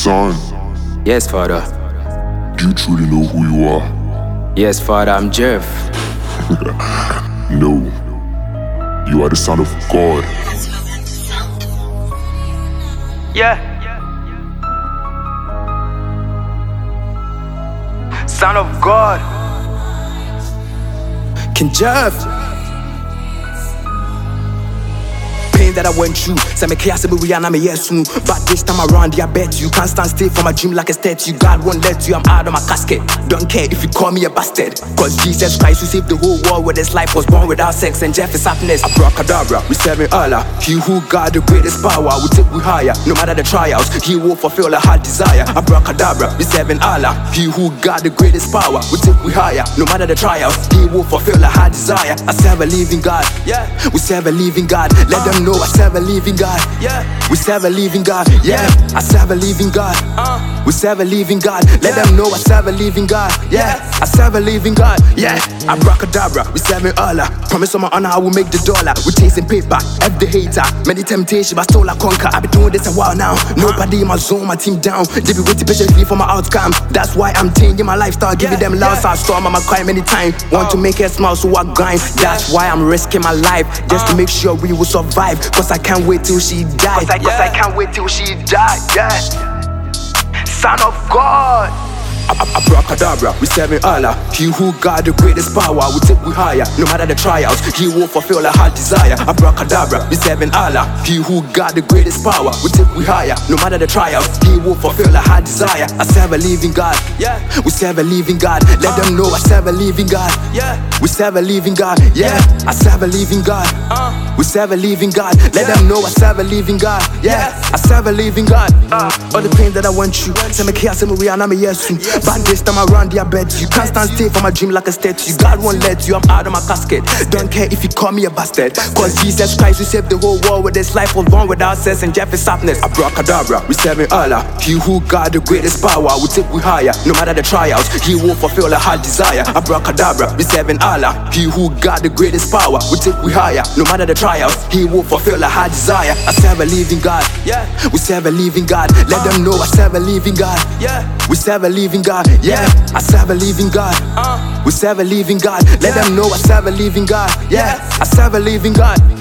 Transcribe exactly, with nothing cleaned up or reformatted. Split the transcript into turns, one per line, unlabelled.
Son,
Yes, Father.
do you truly know who you are?
Yes, Father, I'm Jeff.
No. You are the Son of God.
Yeah. Son of God. King Jeff. Pain that I went through, say me chaos, me Rihanna, me yes soon. But this time around, yeah, bet you can't stand still for my dream like a statue. God won't let you, I'm out of my casket. Don't care if you call me a bastard, cause Jesus Christ who saved the whole world with his life was born without sex, and Jeff is happiness. Abracadabra, we serving Allah. He who got the greatest power will take we higher. No matter the trials, he will fulfill a heart desire. Abracadabra, we serving Allah. He who got the greatest power will take we higher. No matter the trials, he will fulfill a heart desire. I serve a living God, yeah. We serve a living God. Let them know I serve a living God, yeah. We serve a living God, yeah. I serve a living God, uh. We serve a living God. Let yeah. them know I serve a living God, yeah. Yes. I serve a living God, yeah. Abracadabra, we serving Allah. Promise on my honor I will make the dollar. We chasing paper, F the hater. Many temptation but still I conquer. I been doing this a while now. Nobody in my zone, my team down. They be waiting patiently for my outcome. That's why I'm changing my lifestyle, giving yeah. them loud yeah. storm. I'ma cry many times. Want oh. to make her smile so I grind. That's why I'm risking my life, just uh. to make sure we will survive. Cause I can't wait till she dies. Cause I, cause yeah. I can't wait till she dies, yeah. Son of God. Abracadabra, we serving Allah. He who got the greatest power will take we higher. No matter the trials, he will fulfill a heart desire. Abracadabra, we serving Allah. He who got the greatest power will take we higher. No matter the trials, he will fulfill a heart desire. I serve a living God, yeah. We serve a living God. Let uh. them know I serve a living God, yeah. We serve a living God, yeah. I serve a living God, uh. We serve a living God. Let yeah. them know I serve a living God, yeah. I serve a living God. Uh. All the pain that I went through, say me chaos, say me Rihanna, me yes soon. But this time around, yeah, bet you can't stand still for my dream like a statue. God won't let you, I'm out of my casket. Don't care if you call me a bastard, cause Jesus Christ who saved the whole world with his life was born without sex, and Jeff is happiness. Abracadabra, we serving Allah. He who got the greatest power will take we higher. No matter the trials, he will fulfill a heart desire. Abracadabra, we serving Allah. He who got the greatest power will take we higher. No matter the trials, he will fulfill a heart desire. I serve a living God, yeah. We serve a living God. Let them know I serve a living God, yeah. We serve a living God, yeah. I serve a living God, uh. We serve a living God. Let yeah. them know I serve a living God, yeah. I serve a living God.